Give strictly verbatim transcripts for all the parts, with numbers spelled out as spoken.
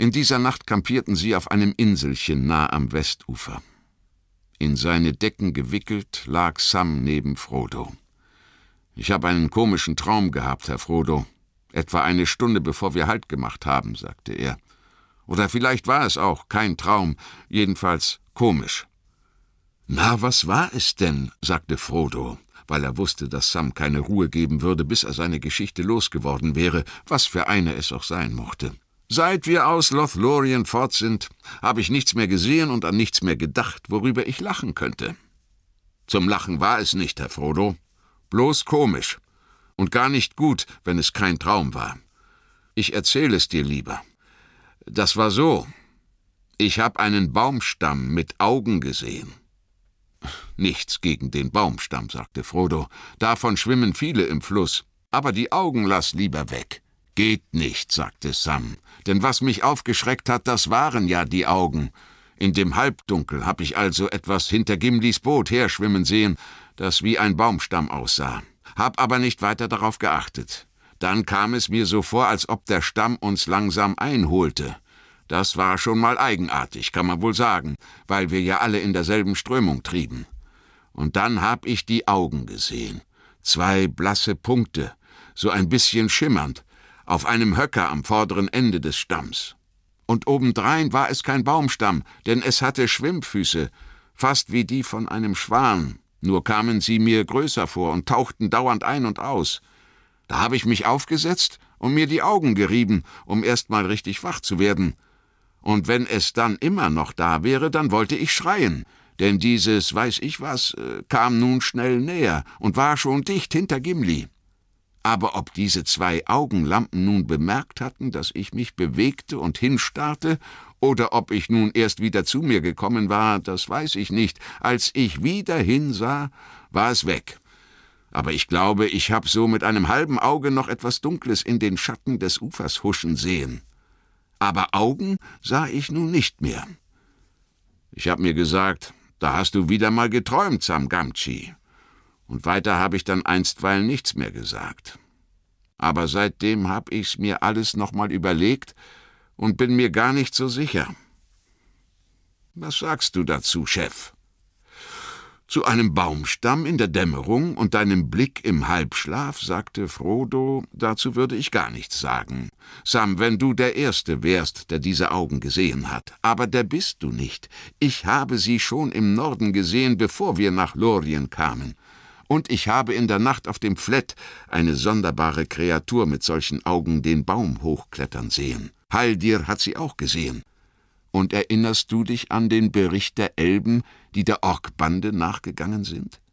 In dieser Nacht kampierten sie auf einem Inselchen nah am Westufer. In seine Decken gewickelt lag Sam neben Frodo. »Ich habe einen komischen Traum gehabt, Herr Frodo. Etwa eine Stunde, bevor wir Halt gemacht haben«, sagte er. »Oder vielleicht war es auch kein Traum, jedenfalls komisch.« »Na, was war es denn?«, sagte Frodo, weil er wusste, dass Sam keine Ruhe geben würde, bis er seine Geschichte losgeworden wäre, was für eine es auch sein mochte. »Seit wir aus Lothlorien fort sind, habe ich nichts mehr gesehen und an nichts mehr gedacht, worüber ich lachen könnte.« »Zum Lachen war es nicht, Herr Frodo. Bloß komisch. Und gar nicht gut, wenn es kein Traum war. Ich erzähle es dir lieber. Das war so. Ich habe einen Baumstamm mit Augen gesehen.« »Nichts gegen den Baumstamm«, sagte Frodo. »Davon schwimmen viele im Fluss. Aber die Augen lass lieber weg.« »Geht nicht«, sagte Sam, »denn was mich aufgeschreckt hat, das waren ja die Augen. In dem Halbdunkel habe ich also etwas hinter Gimlis Boot herschwimmen sehen, das wie ein Baumstamm aussah. Hab aber nicht weiter darauf geachtet. Dann kam es mir so vor, als ob der Stamm uns langsam einholte. Das war schon mal eigenartig, kann man wohl sagen, weil wir ja alle in derselben Strömung trieben. Und dann hab ich die Augen gesehen. Zwei blasse Punkte, so ein bisschen schimmernd, auf einem Höcker am vorderen Ende des Stamms. Und obendrein war es kein Baumstamm, denn es hatte Schwimmfüße, fast wie die von einem Schwan, nur kamen sie mir größer vor und tauchten dauernd ein und aus. Da habe ich mich aufgesetzt und mir die Augen gerieben, um erst mal richtig wach zu werden. Und wenn es dann immer noch da wäre, dann wollte ich schreien, denn dieses weiß ich was äh, kam nun schnell näher und war schon dicht hinter Gimli. Aber ob diese zwei Augenlampen nun bemerkt hatten, dass ich mich bewegte und hinstarrte, oder ob ich nun erst wieder zu mir gekommen war, das weiß ich nicht. Als ich wieder hinsah, war es weg. Aber ich glaube, ich habe so mit einem halben Auge noch etwas Dunkles in den Schatten des Ufers huschen sehen. Aber Augen sah ich nun nicht mehr. Ich habe mir gesagt, da hast du wieder mal geträumt, Sam Gamgee. Und weiter habe ich dann einstweilen nichts mehr gesagt. Aber seitdem habe ich's mir alles noch mal überlegt und bin mir gar nicht so sicher. Was sagst du dazu, Chef? Zu einem Baumstamm in der Dämmerung und deinem Blick im Halbschlaf, sagte Frodo, dazu würde ich gar nichts sagen. Sam, wenn du der Erste wärst, der diese Augen gesehen hat. Aber der bist du nicht. Ich habe sie schon im Norden gesehen, bevor wir nach Lorien kamen. Und ich habe in der Nacht auf dem Flett eine sonderbare Kreatur mit solchen Augen den Baum hochklettern sehen. Haldir hat sie auch gesehen. Und erinnerst du dich an den Bericht der Elben, die der Orkbande nachgegangen sind?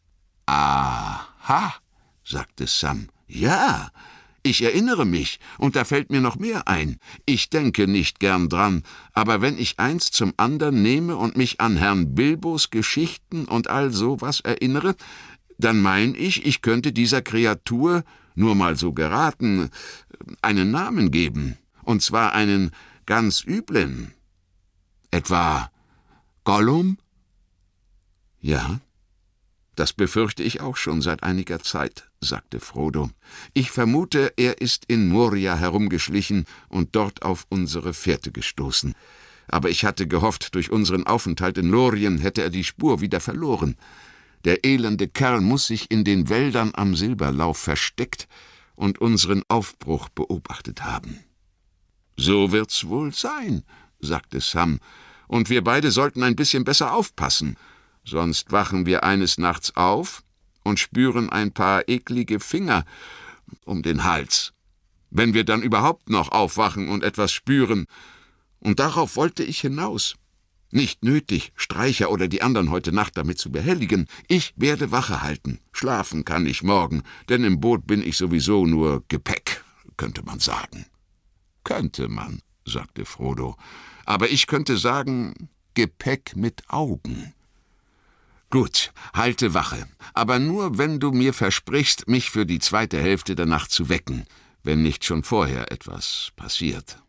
»Aha«, sagte Sam. »Ja, ich erinnere mich, und da fällt mir noch mehr ein. Ich denke nicht gern dran, aber wenn ich eins zum andern nehme und mich an Herrn Bilbos Geschichten und all sowas erinnere, dann mein ich, ich könnte dieser Kreatur, nur mal so geraten, einen Namen geben, und zwar einen ganz üblen. Etwa Gollum?« »Ja, das befürchte ich auch schon seit einiger Zeit«, sagte Frodo. »Ich vermute, er ist in Moria herumgeschlichen und dort auf unsere Fährte gestoßen. Aber ich hatte gehofft, durch unseren Aufenthalt in Lorien hätte er die Spur wieder verloren. Der elende Kerl muss sich in den Wäldern am Silberlauf versteckt und unseren Aufbruch beobachtet haben.« »So wird's wohl sein«, sagte Sam, »und wir beide sollten ein bisschen besser aufpassen, sonst wachen wir eines Nachts auf und spüren ein paar eklige Finger um den Hals. Wenn wir dann überhaupt noch aufwachen und etwas spüren. Und darauf wollte ich hinaus. Nicht nötig, Streicher oder die anderen heute Nacht damit zu behelligen. Ich werde Wache halten. Schlafen kann ich morgen, denn im Boot bin ich sowieso nur Gepäck, könnte man sagen.« »Könnte man«, sagte Frodo, »aber ich könnte sagen, Gepäck mit Augen.« »Gut, halte Wache, aber nur, wenn du mir versprichst, mich für die zweite Hälfte der Nacht zu wecken, wenn nicht schon vorher etwas passiert.«